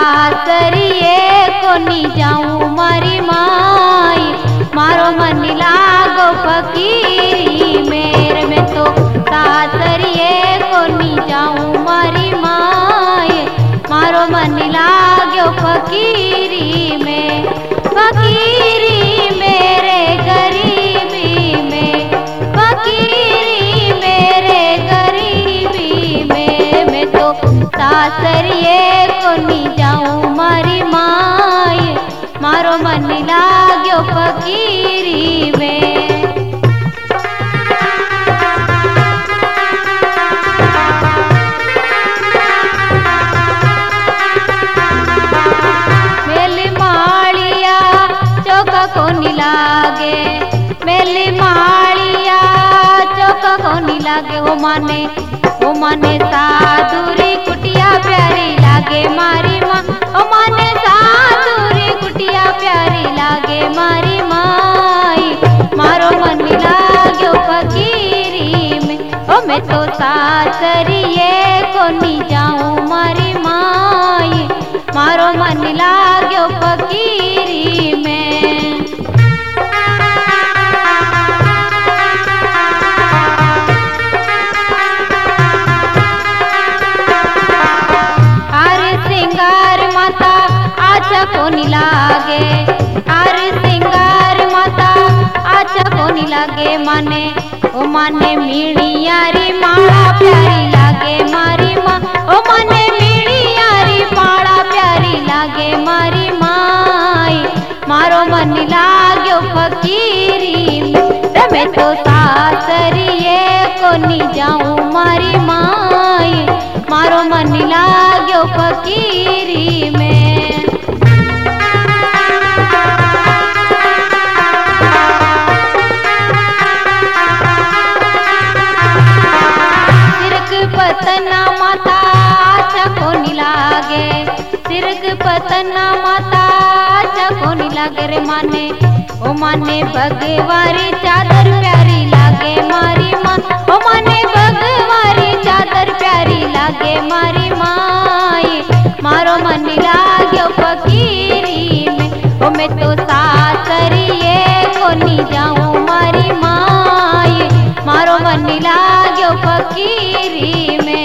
सासरिए कोनी जाऊं मारी माई, मारो मन लागो फकीरी मेरे में तो सासरिए कोनी जाऊं मारी माई, मारो मन लागो फकीरी में। फकीरी मेरे गरीबी में, फकीरी मेरे गरीबी में, मैं तो सासरिए कोनी जाऊं मारी माई, मारो मन लाग्यो फकीरी में। मेली मालिया चौका कोनी लागे, मेली मालिया चौका कोनी लागे, ओ माने साधुरी कुटिया प्यारी लागे मारी माँ, ओ माने साधुरी कुटिया प्यारी लागे मारी माई, मारो मन लाग्यो फकीरी में। ओ मैं तो सासरिए कोनी जाऊं मारी माई, मारो मन लाग्यो फकीरी में। आचा कोनी लागे, हर सिंगार माता आचा कोनी लागे, माने मीणियारी माला प्यारी लागे मारी माँ, ओ माने मीणियारी माला प्यारी लागे मारी माई, मारो मन लाग्यो फकीरी में। मैं तो सासरिए कोनी जाऊं मारी माई, मारो मन लाग्यो फकीरी में। पतना माता आचा कोनी लागे, सिरक पतना माता आचा कोनी लागे रे माने, ओ माने भगवारी चादर प्यारी लागे मारी माँ, ओ माने भगवारी चादर प्यारी लागे मारी माई, मारो मन लाग्यो फकीरी में। ओ मैं तो सासरिए कोनी जाऊं मारी माई, मारो मन लाग्यो फकीरी में।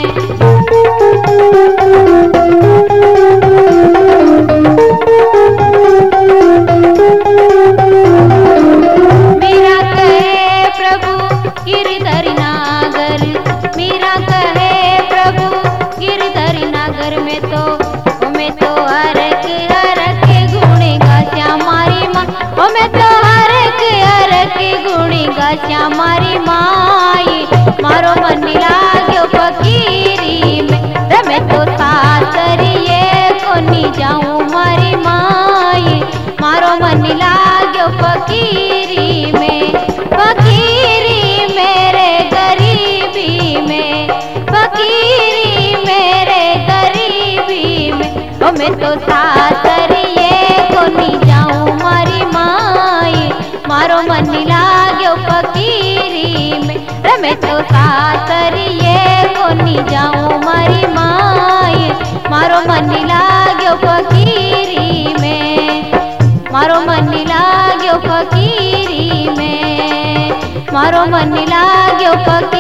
मेरा कहे प्रभु गिरधर नागर, मेरा कहे प्रभु गिरधर नागर में तो हरक हरक गुणी गास्या मारी माँ, ओ मैं तो हरक हरक गुणी गास्या मारी माई, मारो मन लाग्यो फकीरी में। मैं तो सासरिए कोनी जाऊं मारी माई, मारो मन लाग्यो फकीरी में। फकीरी मेरे गरीबी में, फकीरी मेरे गरीबी में, ओ मैं तो सासरिए कोनी जाऊं मारी माई, मारो मन लाग्यो फकीरी में। मैं तो सासरिए कोनी जाऊं मारी माई, मारो मन लाग्यो फकीरी में, मारो मन लाग्यो फकीरी में, मारो मन लाग्यो फकीरी।